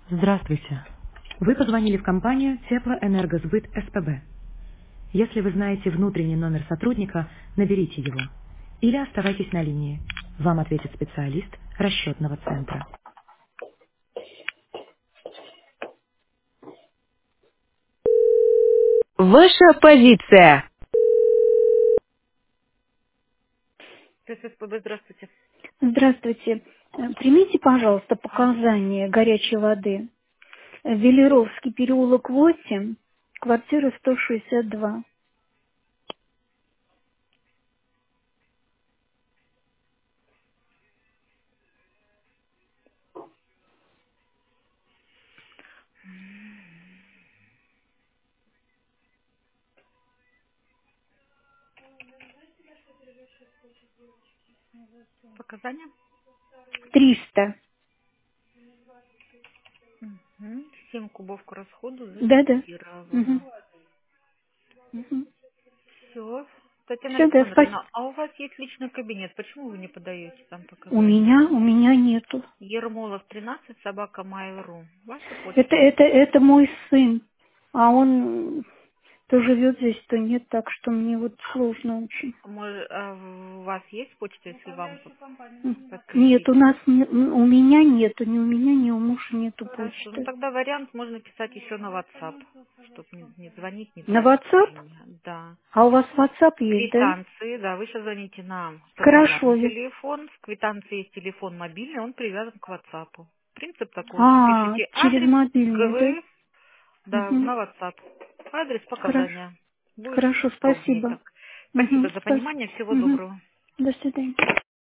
Здравствуйте. Вы позвонили в компанию Теплоэнергосбыт СПБ. Если вы знаете внутренний номер сотрудника, наберите его. Или оставайтесь на линии. Вам ответит специалист расчетного центра. Ваша позиция. СПБ, здравствуйте. Здравствуйте. Примите, пожалуйста, показания горячей воды. Велеровский переулок 8, квартира 162. Показания? 300. 7 кубов к расходу Да-да. зафиксировано. Угу. Угу. Все. Татьяна Все, да, спасибо. Александровна, а у вас есть личный кабинет, почему вы не подаете там У показания? меня, у меня нету. Ермолов 13, собака Mail.ru. Ваша Это, почта? это, это мой сын. А он то живет здесь, то нет, так что мне вот сложно очень. У вас есть почта, если вам Нет, подтвердить? у нас у меня нету, ни у меня, ни у мужа нету Хорошо. Ну почты. тогда вариант можно писать еще на WhatsApp, чтобы не звонить, не На тратить WhatsApp? время. Да. А у вас WhatsApp есть, да? Квитанции, да, вы сейчас звоните на Хорошо. стационарный телефон, в квитанции есть телефон мобильный, он привязан к WhatsApp. Принцип такой, вы А, пишете через адрес мобильный, да? ГВ, да, Угу. на WhatsApp. Адрес Хорошо. показания. Будет Хорошо, удобнее спасибо. так. Угу. Спасибо за понимание, всего Угу. доброго. До свидания.